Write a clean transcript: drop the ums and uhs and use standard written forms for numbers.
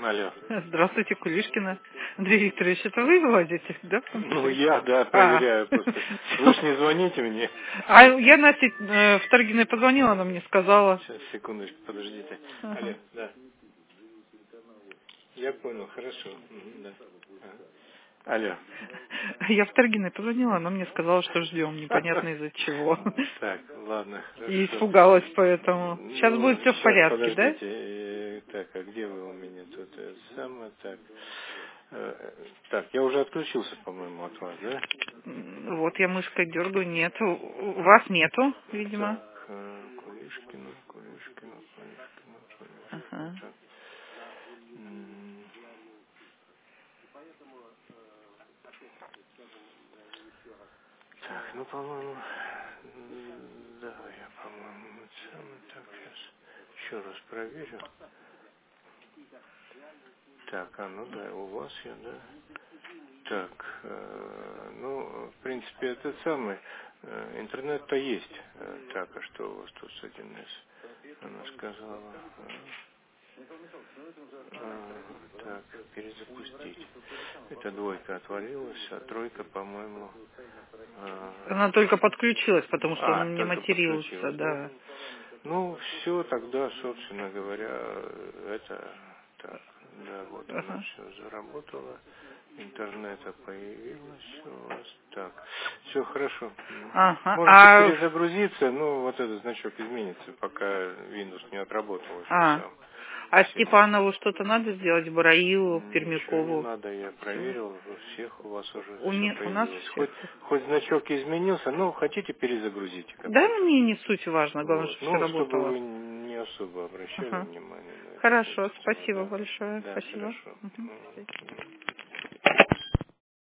Алло. Здравствуйте, Кулишкина. Андрей Викторович, это вы выводите, да? Ну, я, да, проверяю просто. Вы ж не звоните мне. А я Насте Вторгиной позвонила, она мне сказала. Сейчас, секундочку, подождите. Ага. Алло, да. Я понял, хорошо. Мгм, да. Ага. Алло. Я Вторгиной позвонила, она мне сказала, что ждем, непонятно из-за чего. Так, ладно, И хорошо. испугалась поэтому. Сейчас Ну, будет все в сейчас, порядке, да? подождите. Так, а где вы у меня тут? Самое так. Так, я уже отключился, по-моему, от вас, да? Вот я мышкой дергаю, нету. У вас нету, видимо. Так, Кулишкина. Ага. Так. М, Так, ну, по-моему, да, я, по-моему, так, сейчас еще раз проверю. Так, ну да, у вас я, да. Так, ну, в принципе, это самый, интернет-то есть. Так, а что у вас тут с 1С? Она сказала, так, перезапустить. Это двойка отвалилась, а тройка, по-моему, Она только подключилась, потому что он не только матерился, подключилась, да? да. Ну, все, тогда, собственно говоря, это так, да, вот оно Ага. все заработало, интернета появилось у вас, так, все хорошо. Ага. Можете перезагрузиться, ну, вот этот значок изменится, пока Windows не отработал еще сам. А Всего. Степанову что-то надо сделать, Браилу, Ничего не Пермякову? надо, я Все. проверил, у всех у вас уже У все нас появилось. всех. Хоть значок изменился, ну, хотите, перезагрузите, как Да, хотите. мне не суть важно, главное, Вот. чтобы все Ну, чтобы работало. вы не особо обращали Ага. внимание на это, Хорошо, это самое, спасибо да. большое. Да, Спасибо. хорошо. Мгм.